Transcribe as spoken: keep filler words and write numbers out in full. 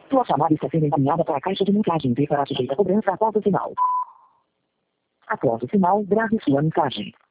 Sua chamada está sendo encaminhada para a caixa de mensagens e será sujeita a cobrança após o sinal. Após o sinal, grave sua mensagem.